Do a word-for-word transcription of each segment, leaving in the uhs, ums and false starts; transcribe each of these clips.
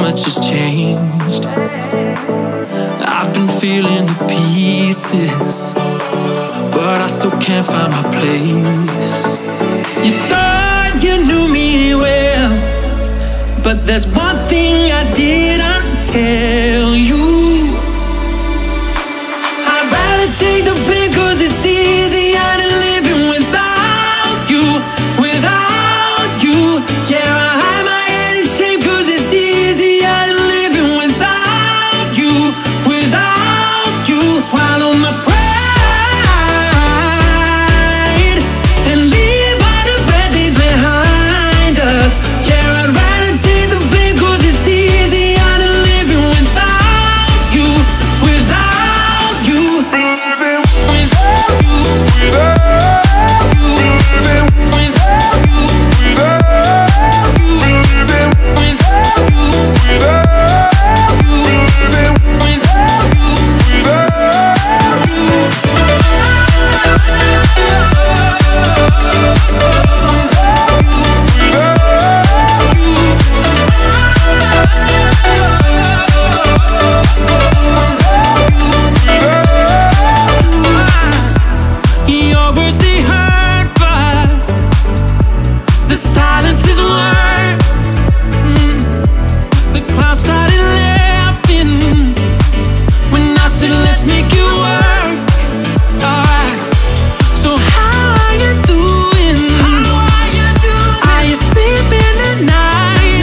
much has changed. I've been feeling the pieces, but I still can't find my place. You thought you knew me well, but there's one thing I didn't tell you. I'd rather take the blame, cause it's easier than living without you, without you. Yeah, I hide my head in shame, cause it's easier than living without you, without you. Swallow my pride and leave all the bad days behind us. Yeah, I'd rather take the blame, cause it's easier than living without you, without you. Living without you, without you, living without you, without you, living without you, without you, living without you, without you. Your words, they hurt, but the silence is worse. Mm. The clouds started laughing when I said let's make it work. Alright. So how are you doing? How are you doing? Are you sleeping at night?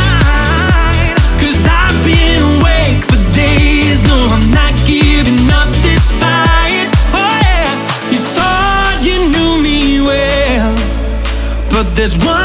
Cause I've been awake for days. No, I'm not giving up this fight. Oh yeah. You thought you knew me well, but there's one